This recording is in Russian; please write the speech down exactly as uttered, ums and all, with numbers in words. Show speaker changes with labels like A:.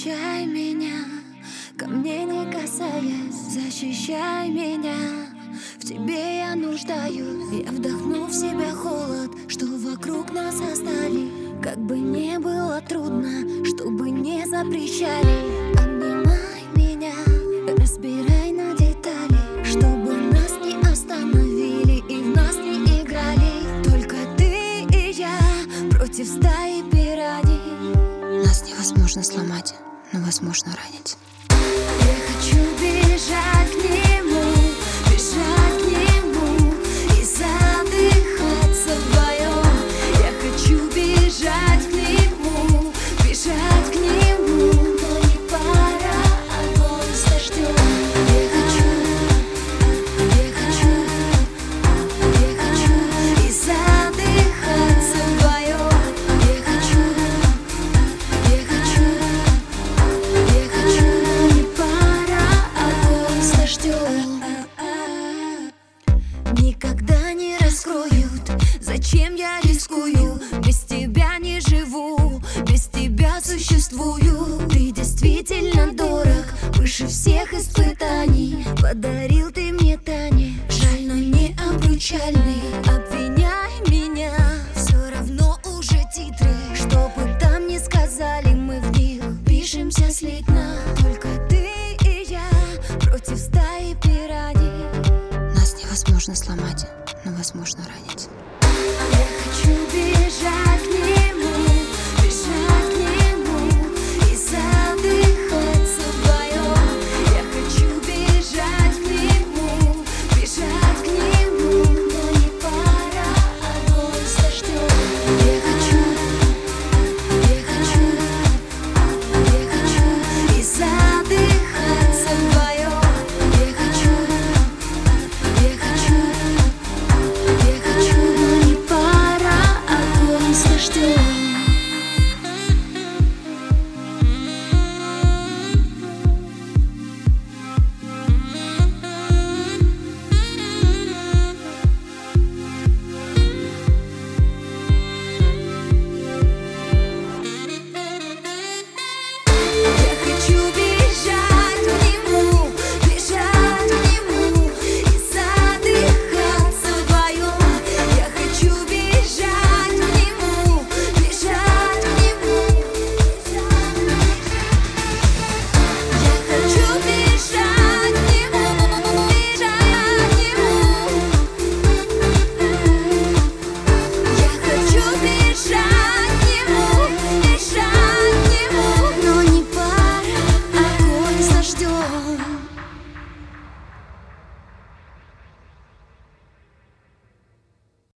A: Защищай меня, ко мне не касаясь. Защищай меня, в тебе я нуждаюсь. Я вдохну в себя холод, что вокруг нас остались. Как бы не было трудно, чтобы не запрещали. Обнимай меня, разбирай на детали, чтобы нас не остановили и в нас не играли. Только ты и я против стаи пираний.
B: Нас невозможно сломать, но возможно ранить.
A: Я хочу бежать к нему, бежать к нему и задыхаться вдвоем. Я хочу бежать к нему, бежать к нему, но не пора, огонь с дождем. Я хочу, я хочу, я хочу и задыхаться вдвоем. Я хочу, я хочу, я хочу, но не пора, огонь с дождем. Никогда не раскроют, зачем я рискую. Без тебя не живу, без тебя существую. Ты действительно дорог, выше всех испытаний. Подари